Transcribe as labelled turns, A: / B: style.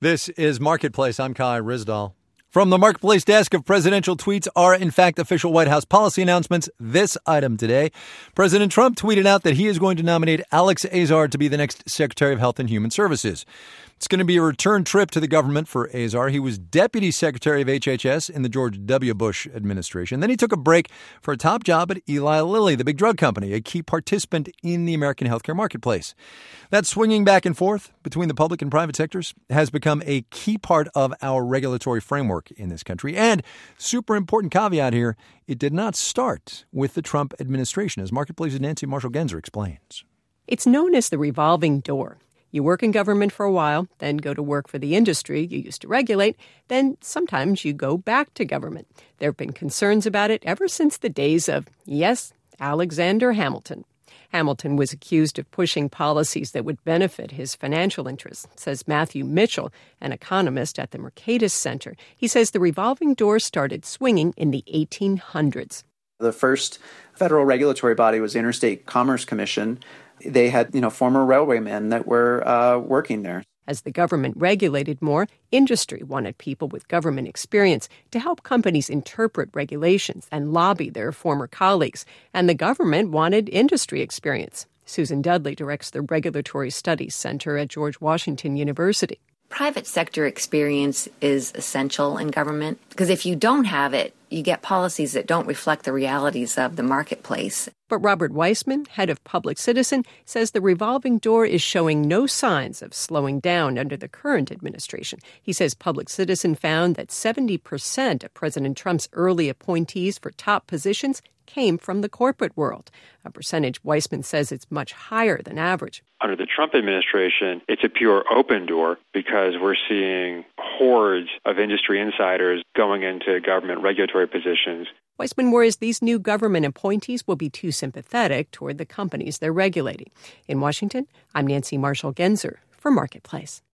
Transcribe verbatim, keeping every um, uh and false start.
A: This is Marketplace. I'm Kai Ryssdal. From the Marketplace desk of presidential tweets are, in fact, official White House policy announcements. This item today. President Trump tweeted out that he is going to nominate Alex Azar to be the next Secretary of Health and Human Services. It's going to be a return trip to the government for Azar. He was Deputy Secretary of H H S in the George W. Bush administration. Then he took a break for a top job at Eli Lilly, the big drug company, a key participant in the American healthcare marketplace. That swinging back and forth between the public and private sectors has become a key part of our regulatory framework in this country. And super important caveat here, it did not start with the Trump administration, as Marketplace's Nancy Marshall-Genzer explains.
B: It's known as the revolving door. You work in government for a while, then go to work for the industry you used to regulate, then sometimes you go back to government. There have been concerns about it ever since the days of, yes, Alexander Hamilton. Hamilton was accused of pushing policies that would benefit his financial interests, says Matthew Mitchell, an economist at the Mercatus Center. He says the revolving door started swinging in the eighteen hundreds.
C: The first federal regulatory body was the Interstate Commerce Commission. They had, you know, former railwaymen that were uh, working there.
B: As the government regulated more, industry wanted people with government experience to help companies interpret regulations and lobby their former colleagues. And the government wanted industry experience. Susan Dudley directs the Regulatory Studies Center at George Washington University.
D: Private sector experience is essential in government because if you don't have it, you get policies that don't reflect the realities of the marketplace.
B: But Robert Weissman, head of Public Citizen, says the revolving door is showing no signs of slowing down under the current administration. He says Public Citizen found that seventy percent of President Trump's early appointees for top positions came from the corporate world, a percentage Weissman says it's much higher than average.
E: Under the Trump administration, it's a pure open door because we're seeing hordes of industry insiders going into government regulatory positions.
B: Weissman worries these new government appointees will be too sympathetic toward the companies they're regulating. In Washington, I'm Nancy Marshall-Genzer for Marketplace.